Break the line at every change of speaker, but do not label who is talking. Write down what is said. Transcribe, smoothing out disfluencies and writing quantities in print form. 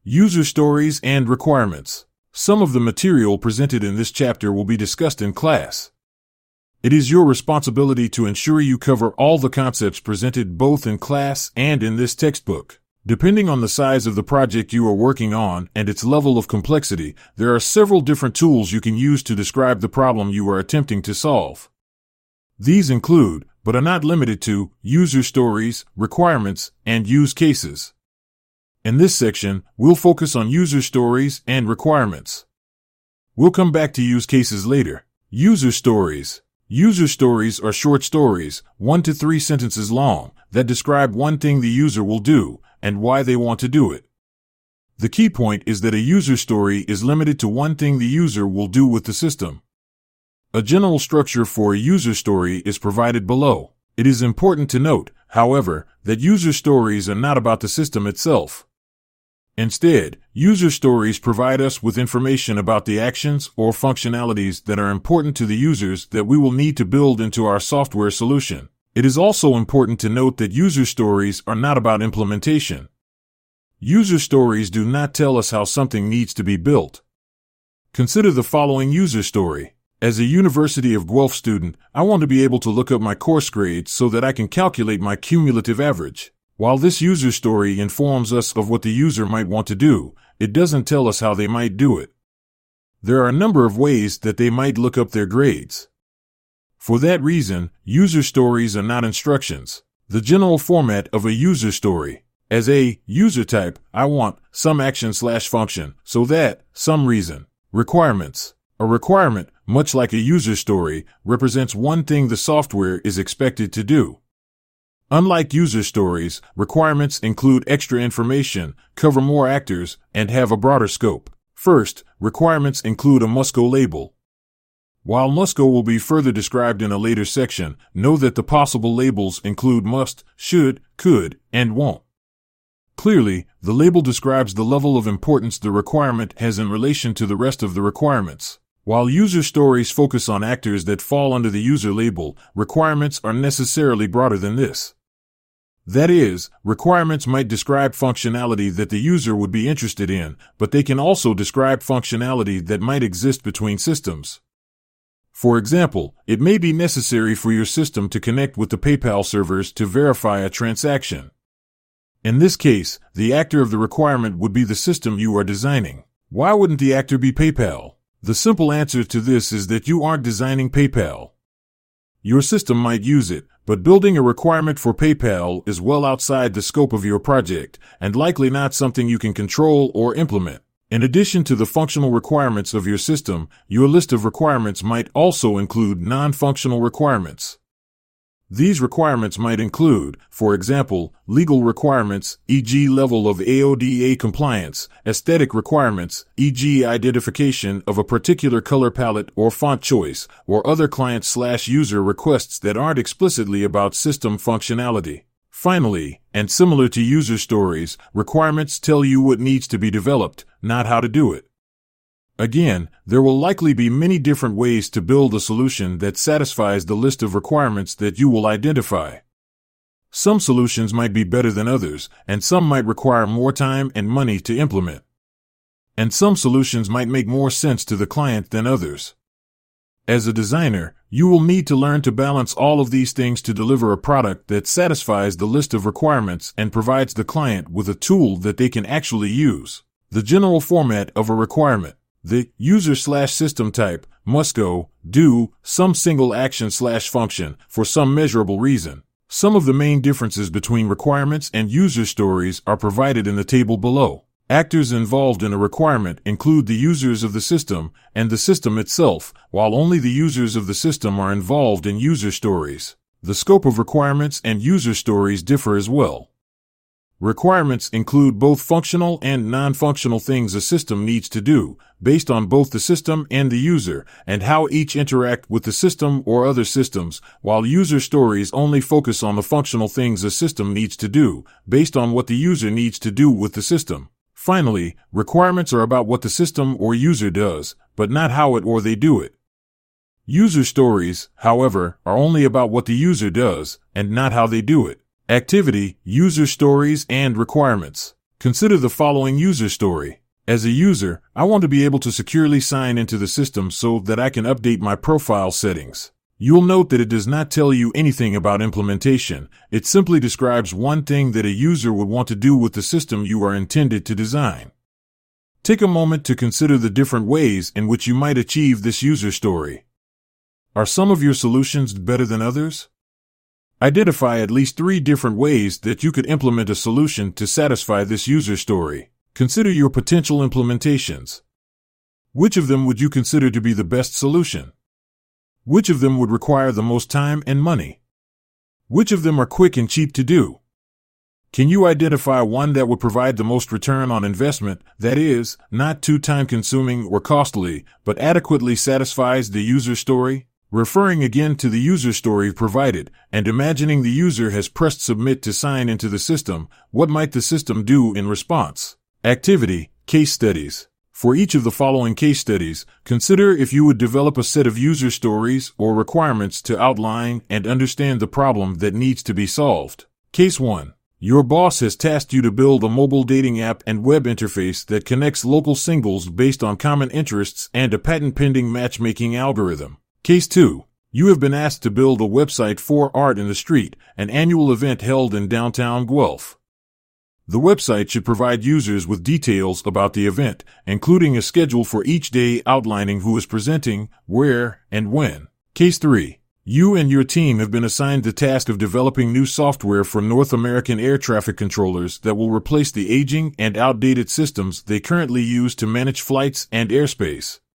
User stories and requirements. Some of the material presented in this chapter will be discussed in class. It is your responsibility to ensure you cover all the concepts presented both in class and in this textbook. Depending on the size of the project you are working on and its level of complexity, there are several different tools you can use to describe the problem you are attempting to solve. These include, but are not limited to, user stories, requirements, and use cases. In this section, we'll focus on user stories and requirements. We'll come back to use cases later. User stories. User stories are short stories, 1 to 3 sentences long, that describe one thing the user will do and why they want to do it. The key point is that a user story is limited to one thing the user will do with the system. A general structure for a user story is provided below. It is important to note, however, that user stories are not about the system itself. Instead, user stories provide us with information about the actions or functionalities that are important to the users that we will need to build into our software solution. It is also important to note that user stories are not about implementation. User stories do not tell us how something needs to be built. Consider the following user story. As a University of Guelph student, I want to be able to look up my course grades so that I can calculate my cumulative average. While this user story informs us of what the user might want to do, it doesn't tell us how they might do it. There are a number of ways that they might look up their grades. For that reason, user stories are not instructions. The general format of a user story. As a user type, I want some action/function, so that, some reason. Requirements. A requirement, much like a user story, represents one thing the software is expected to do. Unlike user stories, requirements include extra information, cover more actors, and have a broader scope. First, requirements include a must-go label. While must-go will be further described in a later section, know that the possible labels include must, should, could, and won't. Clearly, the label describes the level of importance the requirement has in relation to the rest of the requirements. While user stories focus on actors that fall under the user label, requirements are necessarily broader than this. That is, requirements might describe functionality that the user would be interested in, but they can also describe functionality that might exist between systems. For example, it may be necessary for your system to connect with the PayPal servers to verify a transaction. In this case, the actor of the requirement would be the system you are designing. Why wouldn't the actor be PayPal? The simple answer to this is that you aren't designing PayPal. Your system might use it, but building a requirement for PayPal is well outside the scope of your project, and likely not something you can control or implement. In addition to the functional requirements of your system, your list of requirements might also include non-functional requirements. These requirements might include, for example, legal requirements, e.g. level of AODA compliance, aesthetic requirements, e.g. identification of a particular color palette or font choice, or other client/user requests that aren't explicitly about system functionality. Finally, and similar to user stories, requirements tell you what needs to be developed, not how to do it. Again, there will likely be many different ways to build a solution that satisfies the list of requirements that you will identify. Some solutions might be better than others, and some might require more time and money to implement. And some solutions might make more sense to the client than others. As a designer, you will need to learn to balance all of these things to deliver a product that satisfies the list of requirements and provides the client with a tool that they can actually use. The general format of a requirement. The user/system type must go, do, some single action/function for some measurable reason. Some of the main differences between requirements and user stories are provided in the table below. Actors involved in a requirement include the users of the system and the system itself, while only the users of the system are involved in user stories. The scope of requirements and user stories differ as well. Requirements include both functional and non-functional things a system needs to do, based on both the system and the user, and how each interact with the system or other systems, while user stories only focus on the functional things a system needs to do, based on what the user needs to do with the system. Finally, requirements are about what the system or user does, but not how it or they do it. User stories, however, are only about what the user does, and not how they do it. Activity, user stories, and requirements. Consider the following user story. As a user, I want to be able to securely sign into the system so that I can update my profile settings. You'll note that it does not tell you anything about implementation. It simply describes one thing that a user would want to do with the system you are intended to design. Take a moment to consider the different ways in which you might achieve this user story. Are some of your solutions better than others? Identify at least 3 different ways that you could implement a solution to satisfy this user story. Consider your potential implementations. Which of them would you consider to be the best solution? Which of them would require the most time and money? Which of them are quick and cheap to do? Can you identify one that would provide the most return on investment, that is, not too time-consuming or costly, but adequately satisfies the user story? Referring again to the user story provided, and imagining the user has pressed submit to sign into the system, what might the system do in response? Activity, case studies. For each of the following case studies, consider if you would develop a set of user stories or requirements to outline and understand the problem that needs to be solved. Case 1. Your boss has tasked you to build a mobile dating app and web interface that connects local singles based on common interests and a patent-pending matchmaking algorithm. Case 2. You have been asked to build a website for Art in the Street, an annual event held in downtown Guelph. The website should provide users with details about the event, including a schedule for each day outlining who is presenting, where, and when. Case 3. You and your team have been assigned the task of developing new software for North American air traffic controllers that will replace the aging and outdated systems they currently use to manage flights and airspace.